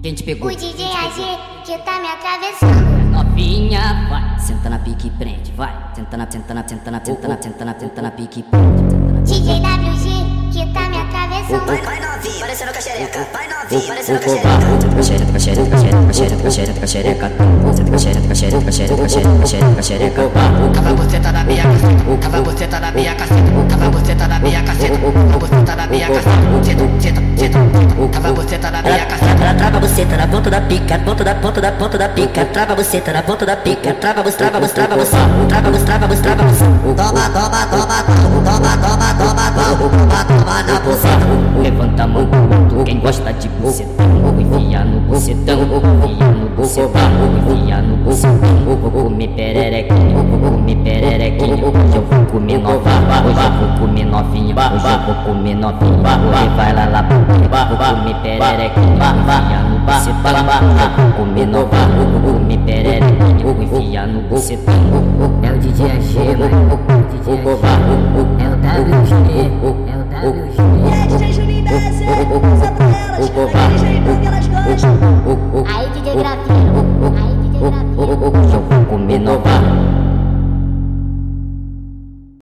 Quem te pegou? O DJ AG que tá me atravessando. Novinha, vai, senta na pique e prende, vai. Senta na pique e prende. DJ WG que tá me atravessando. Vai novinho, parecendo com a xereca. Vai novinho, parecendo com a xereca. Senta com a xereca. Cava você tá na minha caceta. Cava você tá na minha caceta. Cava você tá na minha caceta. Cava você tá na minha caceta. Cava você tá na minha caceta. Trava você tá na ponta da pica, ponta da pica. Trava você tá na ponta da pica. Trava você. Toma. Na buceta. Levanta a mão, quem gosta de bucetão, enfia no bucetão, enfia no bucetão, enfia no bucetão. Vou comer pererequinho, hoje eu vou comer novinha, hoje eu vou comer novinha, hoje eu vou comer novinha. Hoje vai lá, vou comer pererequinho, enfia no bucetão, vou comer novinha, vou comer pererequinho, enfia no bucetão. É o DJ AG, mano. É o WG. É o WG.